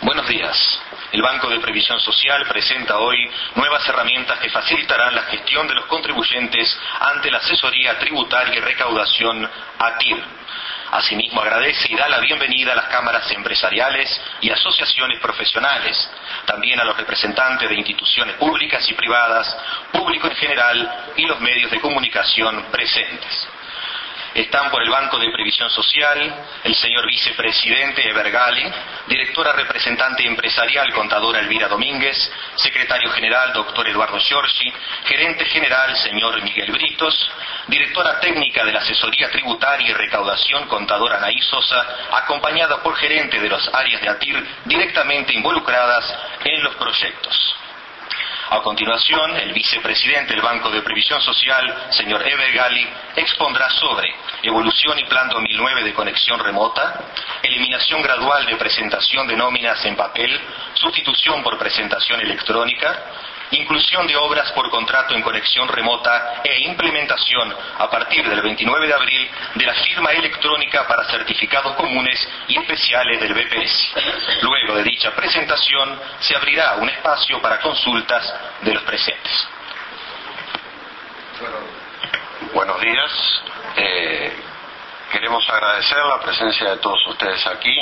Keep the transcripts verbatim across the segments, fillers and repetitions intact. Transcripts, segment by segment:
Buenos días. El Banco de Previsión Social presenta hoy nuevas herramientas que facilitarán la gestión de los contribuyentes ante la asesoría tributaria y recaudación A T I R. Asimismo, agradece y da la bienvenida a las cámaras empresariales y asociaciones profesionales, también a los representantes de instituciones públicas y privadas, público en general y los medios de comunicación presentes. Están por el Banco de Previsión Social el señor vicepresidente Eber Gali, directora representante empresarial contadora Elvira Domínguez, secretario general doctor Eduardo Giorgi, gerente general señor Miguel Britos, directora técnica de la asesoría tributaria y recaudación contadora Anaí Sosa, acompañada por gerente de las áreas de A T I R directamente involucradas en los proyectos. A continuación, el vicepresidente del Banco de Previsión Social, señor Eber Gali, expondrá sobre evolución y plan dos mil nueve de conexión remota, eliminación gradual de presentación de nóminas en papel, sustitución por presentación electrónica, inclusión de obras por contrato en conexión remota e implementación a partir del veintinueve de abril de la firma electrónica para certificados comunes y especiales del B P S. Luego de dicha presentación se abrirá un espacio para consultas de los presentes. Buenos días. Eh, queremos agradecer la presencia de todos ustedes aquí.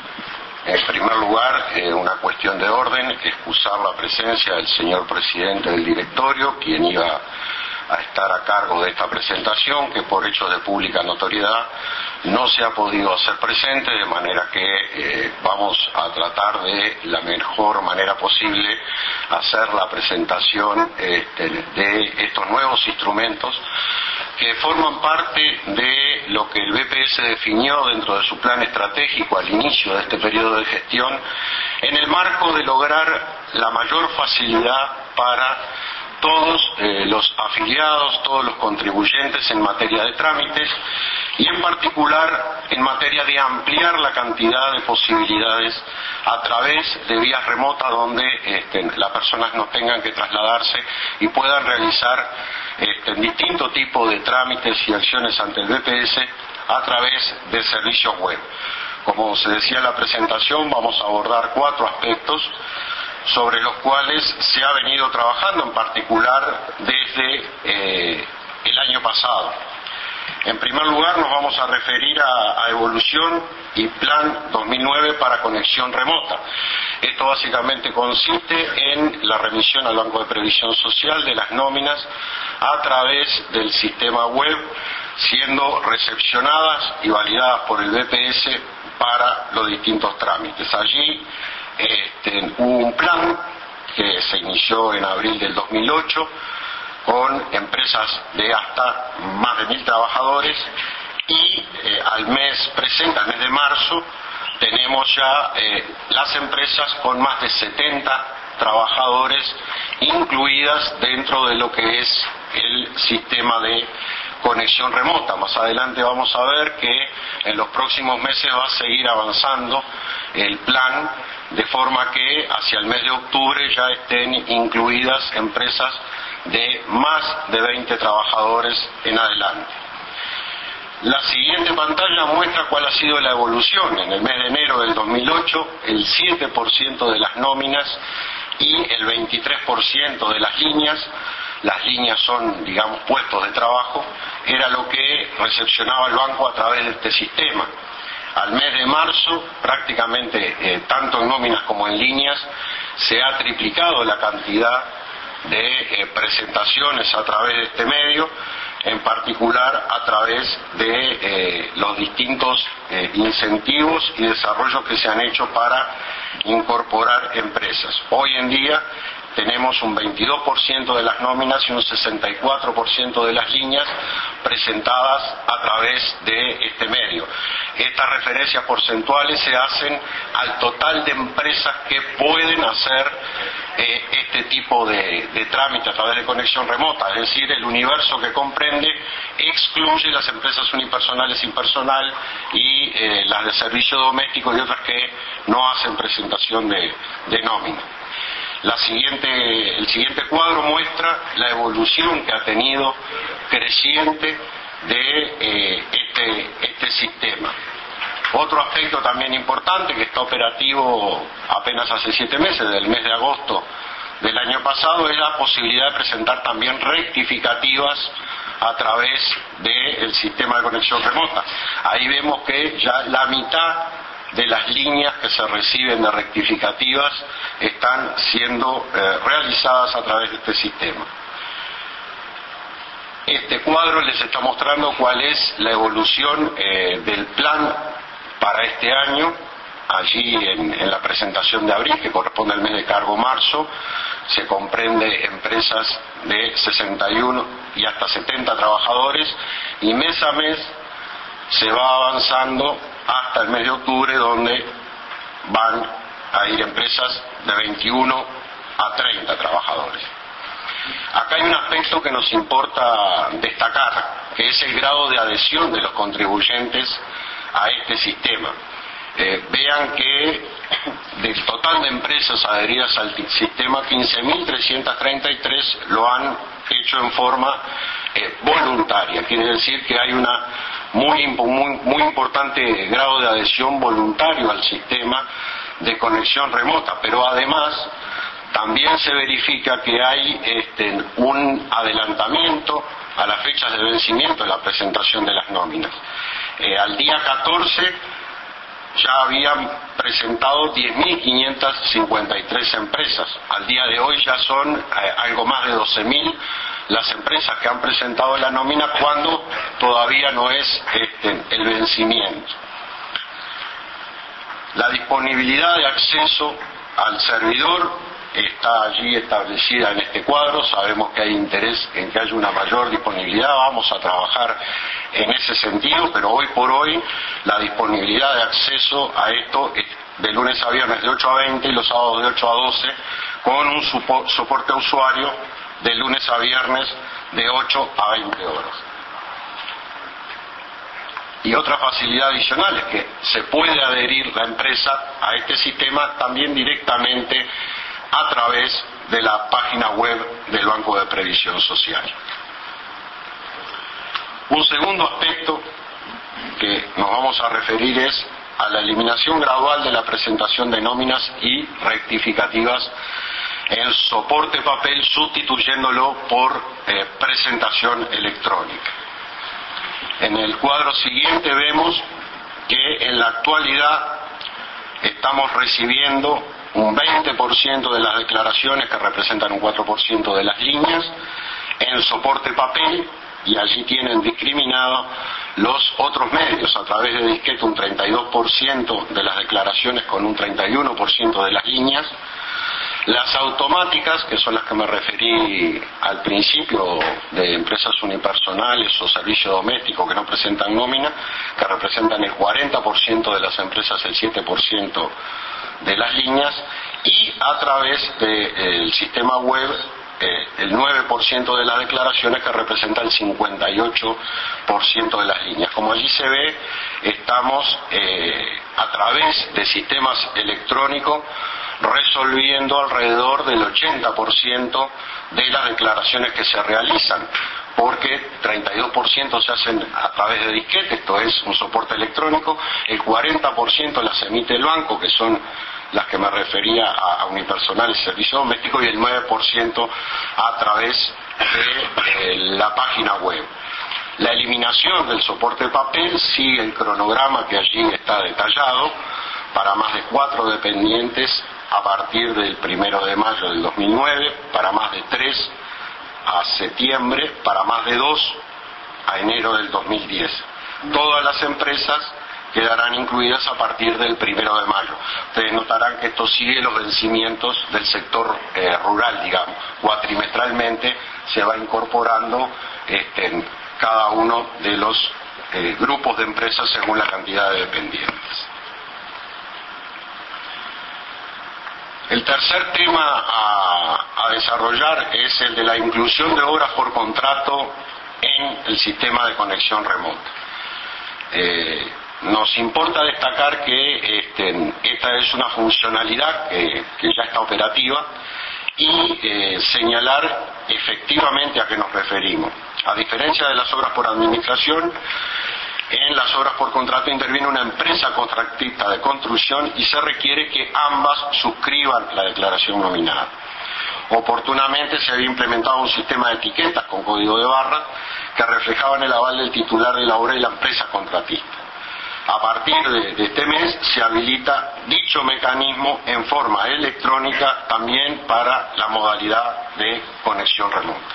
En primer lugar, eh, una cuestión de orden, excusar la presencia del señor presidente del directorio, quien iba a estar a cargo de esta presentación, que por hechos de pública notoriedad no se ha podido hacer presente, de manera que eh, vamos a tratar de la mejor manera posible hacer la presentación este, de estos nuevos instrumentos que forman parte de lo que el B P S definió dentro de su plan estratégico al inicio de este periodo de gestión, en el marco de lograr la mayor facilidad para todos eh, los afiliados, todos los contribuyentes en materia de trámites y en particular en materia de ampliar la cantidad de posibilidades a través de vías remotas donde este, las personas no tengan que trasladarse y puedan realizar este, distintos tipos de trámites y acciones ante el B P S a través de servicios web. Como se decía en la presentación, vamos a abordar cuatro aspectos sobre los cuales se ha venido trabajando, en particular desde eh, el año pasado. En primer lugar, nos vamos a referir a, a evolución y plan dos mil nueve para conexión remota. Esto básicamente consiste en la remisión al Banco de Previsión Social de las nóminas a través del sistema web, siendo recepcionadas y validadas por el B P S para los distintos trámites. Allí Este, hubo un plan que se inició en abril del dos mil ocho con empresas de hasta más de mil trabajadores y eh, al mes presente, al mes de marzo, tenemos ya eh, las empresas con más de setenta trabajadores incluidas dentro de lo que es el sistema de conexión remota. Más adelante vamos a ver que en los próximos meses va a seguir avanzando el plan, de forma que hacia el mes de octubre ya estén incluidas empresas de más de veinte trabajadores en adelante. La siguiente pantalla muestra cuál ha sido la evolución. En el mes de enero del dos mil ocho, el siete por ciento de las nóminas y el veintitrés por ciento de las líneas, las líneas son, digamos, puestos de trabajo, era lo que recepcionaba el banco a través de este sistema. Al mes de marzo, prácticamente eh, tanto en nóminas como en líneas, se ha triplicado la cantidad de eh, presentaciones a través de este medio, en particular a través de eh, los distintos eh, incentivos y desarrollos que se han hecho para incorporar empresas. Hoy en día tenemos un veintidós por ciento de las nóminas y un sesenta y cuatro por ciento de las líneas presentadas a través de este medio. Estas referencias porcentuales se hacen al total de empresas que pueden hacer eh, este tipo de, de trámite a través de conexión remota, es decir, el universo que comprende excluye las empresas unipersonales impersonal y eh, las de servicio doméstico y otras que no hacen presentación de, de nómina. La siguiente, el siguiente cuadro muestra la evolución que ha tenido creciente de eh, este, este sistema. Otro aspecto también importante que está operativo apenas hace siete meses, del mes de agosto del año pasado, es la posibilidad de presentar también rectificativas a través del sistema de conexión remota. Ahí vemos que ya la mitad de las líneas que se reciben de rectificativas están siendo eh, realizadas a través de este sistema. Este cuadro les está mostrando cuál es la evolución eh, del plan para este año. Allí en, en la presentación de abril, que corresponde al mes de cargo marzo, se comprende empresas de sesenta y uno y hasta setenta trabajadores, y mes a mes se va avanzando hasta el mes de octubre, donde van a ir empresas de veintiuno a treinta trabajadores. Acá hay un aspecto que nos importa destacar, que es el grado de adhesión de los contribuyentes a este sistema. Eh, vean que del total de empresas adheridas al sistema, quince mil trescientos treinta y tres lo han hecho en forma eh, voluntaria. Quiere decir que hay una muy, muy, muy importante grado de adhesión voluntario al sistema de conexión remota, pero además también se verifica que hay este, un adelantamiento a las fechas de vencimiento de la presentación de las nóminas. Eh, al día catorce ya habían presentado diez mil quinientas cincuenta y tres empresas. Al día de hoy ya son eh, algo más de doce mil las empresas que han presentado la nómina, cuando todavía no es este, el vencimiento. La disponibilidad de acceso al servidor está allí establecida en este cuadro. Sabemos que hay interés en que haya una mayor disponibilidad, vamos a trabajar en ese sentido, pero hoy por hoy la disponibilidad de acceso a esto es de lunes a viernes de ocho a veinte y los sábados de ocho a doce, con un soporte a usuario de lunes a viernes de ocho a veinte horas. Y otra facilidad adicional es que se puede adherir la empresa a este sistema también directamente a través de la página web del Banco de Previsión Social. Un segundo aspecto que nos vamos a referir es a la eliminación gradual de la presentación de nóminas y rectificativas en soporte papel, sustituyéndolo por eh, presentación electrónica. En el cuadro siguiente vemos que en la actualidad estamos recibiendo un veinte por ciento de las declaraciones, que representan un cuatro por ciento de las líneas, en soporte papel, y allí tienen discriminado los otros medios a través de disquete, un treinta y dos por ciento de las declaraciones con un treinta y uno por ciento de las líneas. Las automáticas, que son las que me referí al principio, de empresas unipersonales o servicio doméstico que no presentan nómina, que representan el cuarenta por ciento de las empresas, el siete por ciento de las líneas, y a través del sistema web eh, el nueve por ciento de las declaraciones, que representa el cincuenta y ocho por ciento de las líneas. Como allí se ve, estamos eh, a través de sistemas electrónicos resolviendo alrededor del ochenta por ciento de las declaraciones que se realizan, porque treinta y dos por ciento se hacen a través de disquete, esto es un soporte electrónico, el cuarenta por ciento las emite el banco, que son las que me refería a, a unipersonal y servicio doméstico, y el nueve por ciento a través de eh, la página web. La eliminación del soporte papel sigue el cronograma que allí está detallado para más de cuatro dependientes a partir del primero de mayo del dos mil nueve, para más de tres a septiembre, para más de dos a enero del dos mil diez. Todas las empresas quedarán incluidas a partir del primero de mayo. Ustedes notarán que esto sigue los vencimientos del sector eh, rural, digamos. Cuatrimestralmente se va incorporando este, cada uno de los eh, grupos de empresas según la cantidad de dependientes. El tercer tema a, a desarrollar es el de la inclusión de obras por contrato en el sistema de conexión remota. Eh, nos importa destacar que este, esta es una funcionalidad que, que ya está operativa, y eh, señalar efectivamente a qué nos referimos. A diferencia de las obras por administración, en las obras por contrato interviene una empresa contratista de construcción y se requiere que ambas suscriban la declaración nominada. Oportunamente se había implementado un sistema de etiquetas con código de barras que reflejaban el aval del titular de la obra y la empresa contratista. A partir de, de este mes se habilita dicho mecanismo en forma electrónica también para la modalidad de conexión remota.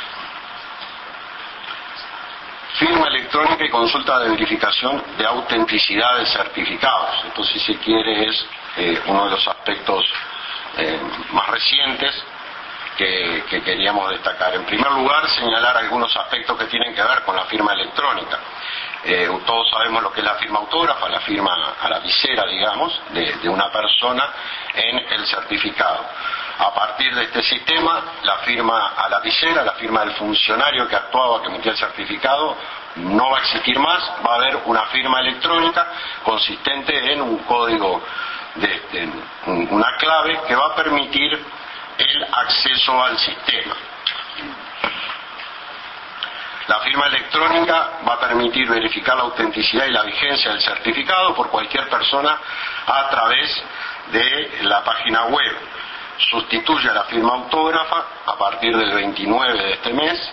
Firma electrónica y consulta de verificación de autenticidad de certificados. Esto, si se quiere, es eh, uno de los aspectos eh, más recientes que, que queríamos destacar. En primer lugar, señalar algunos aspectos que tienen que ver con la firma electrónica. Eh, todos sabemos lo que es la firma autógrafa, la firma a la visera, digamos, de, de una persona en el certificado. A partir de este sistema, la firma a la visera, la firma del funcionario que actuaba, que emitía el certificado, no va a existir más. Va a haber una firma electrónica consistente en un código, de, de una clave que va a permitir el acceso al sistema. La firma electrónica va a permitir verificar la autenticidad y la vigencia del certificado por cualquier persona a través de la página web. Sustituye a la firma autógrafa a partir del veintinueve de este mes.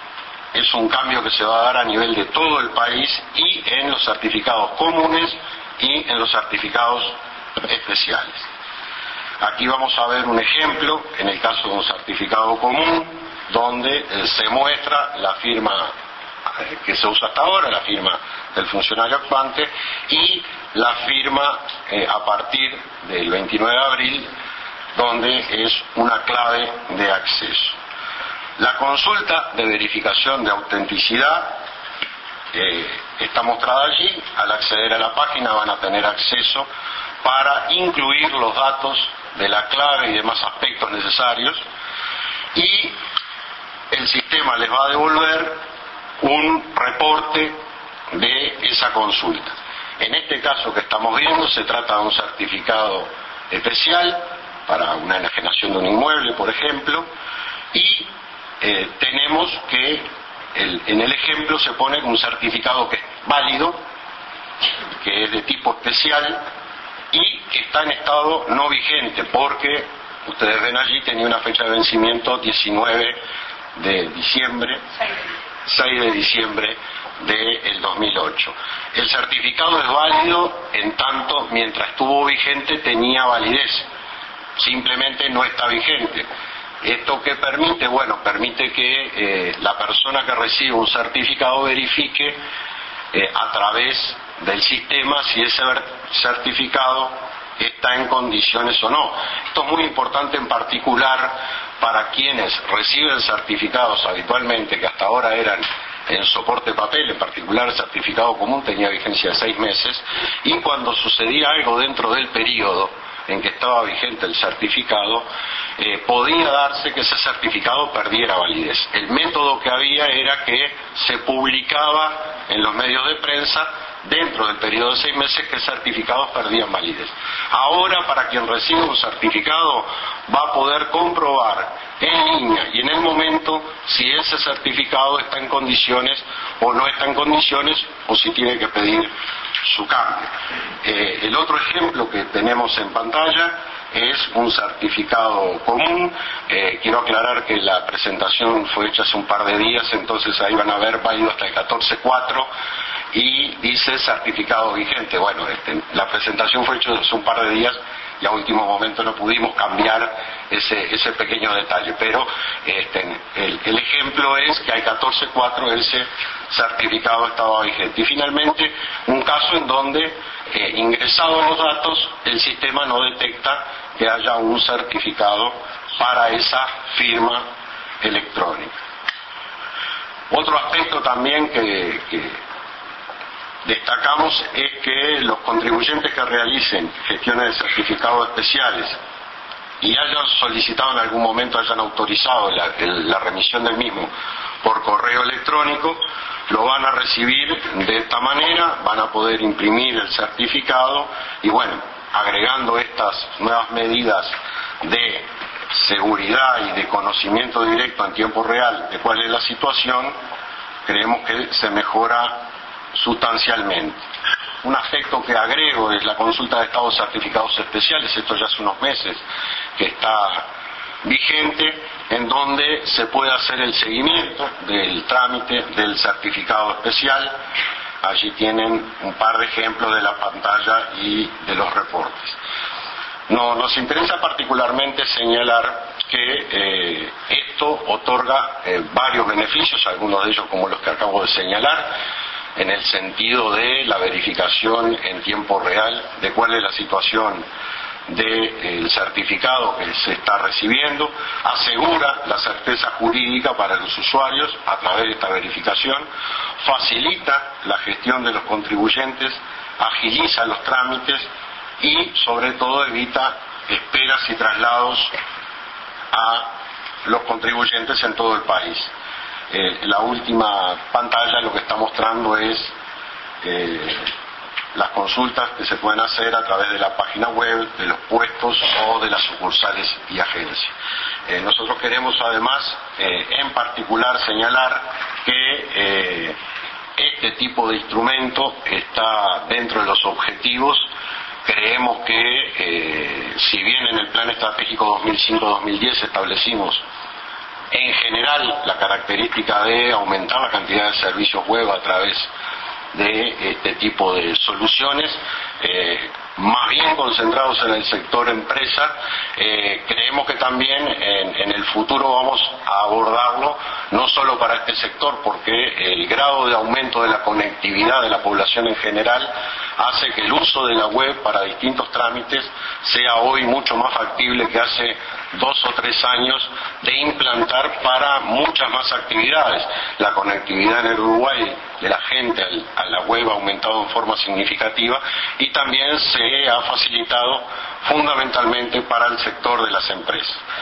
Es un cambio que se va a dar a nivel de todo el país y en los certificados comunes y en los certificados especiales. Aquí vamos a ver un ejemplo, en el caso de un certificado común, donde eh, se muestra la firma eh, que se usa hasta ahora, la firma del funcionario actuante, y la firma eh, a partir del veintinueve de abril, donde es una clave de acceso. La consulta de verificación de autenticidad eh, está mostrada allí. Al acceder a la página van a tener acceso para incluir los datos de la clave y demás aspectos necesarios, y el sistema les va a devolver un reporte de esa consulta. En este caso que estamos viendo se trata de un certificado especial para una enajenación de un inmueble, por ejemplo, y eh, tenemos que el, en el ejemplo se pone un certificado que es válido, que es de tipo especial y que está en estado no vigente, porque ustedes ven allí tenía una fecha de vencimiento diecinueve de diciembre, seis de diciembre del dos mil ocho. El certificado es válido en tanto mientras estuvo vigente tenía validez, simplemente no está vigente. ¿Esto qué permite? Bueno, permite que eh, la persona que recibe un certificado verifique eh, a través del sistema si ese certificado está en condiciones o no. Esto es muy importante en particular para quienes reciben certificados habitualmente, que hasta ahora eran en soporte papel, en particular el certificado común tenía vigencia de seis meses, y cuando sucedía algo dentro del periodo en que estaba vigente el certificado, eh, podía darse que ese certificado perdiera validez. El método que había era que se publicaba en los medios de prensa dentro del periodo de seis meses que certificados perdían validez. Ahora, para quien recibe un certificado, va a poder comprobar en línea y en el momento si ese certificado está en condiciones o no está en condiciones, o si tiene que pedir su cambio. Eh, el otro ejemplo que tenemos en pantalla es un certificado común. Eh, quiero aclarar que la presentación fue hecha hace un par de días, entonces ahí van a ver válido hasta el catorce cuatro y dice certificado vigente. Bueno, este, la presentación fue hecha hace un par de días y a último momento no pudimos cambiar ese, ese pequeño detalle, pero este, el, el ejemplo es que al catorce cuatro ese certificado estaba vigente. Y finalmente, un caso en donde eh, ingresados los datos, el sistema no detecta que haya un certificado para esa firma electrónica. Otro aspecto también que, que destacamos es que los contribuyentes que realicen gestiones de certificados especiales y hayan solicitado en algún momento, hayan autorizado la, el, la remisión del mismo por correo electrónico, lo van a recibir de esta manera, van a poder imprimir el certificado y bueno, agregando estas nuevas medidas de seguridad y de conocimiento directo en tiempo real de cuál es la situación, creemos que se mejora sustancialmente. Un aspecto que agrego es la consulta de estados certificados especiales. Esto ya hace unos meses que está vigente, en donde se puede hacer el seguimiento del trámite del certificado especial. Allí tienen un par de ejemplos de la pantalla y de los reportes. No, nos interesa particularmente señalar que eh, esto otorga eh, varios beneficios, algunos de ellos como los que acabo de señalar, en el sentido de la verificación en tiempo real de cuál es la situación del certificado que se está recibiendo, asegura la certeza jurídica para los usuarios a través de esta verificación, facilita la gestión de los contribuyentes, agiliza los trámites y sobre todo evita esperas y traslados a los contribuyentes en todo el país. Eh, la última pantalla lo que está mostrando es eh, las consultas que se pueden hacer a través de la página web, de los puestos o de las sucursales y agencias. Eh, nosotros queremos además, eh, en particular, señalar que eh, este tipo de instrumento está dentro de los objetivos. Creemos que, eh, si bien en el Plan Estratégico dos mil cinco a dos mil diez establecimos en general la característica de aumentar la cantidad de servicios web a través de este tipo de soluciones, eh, más bien concentrados en el sector empresa, eh, creemos que también en, en el futuro vamos a abordarlo no solo para este sector, porque el grado de aumento de la conectividad de la población en general hace que el uso de la web para distintos trámites sea hoy mucho más factible que hace dos o tres años de implantar para muchas más actividades. La conectividad en el Uruguay de la gente a la web ha aumentado en forma significativa y también se ha facilitado fundamentalmente para el sector de las empresas.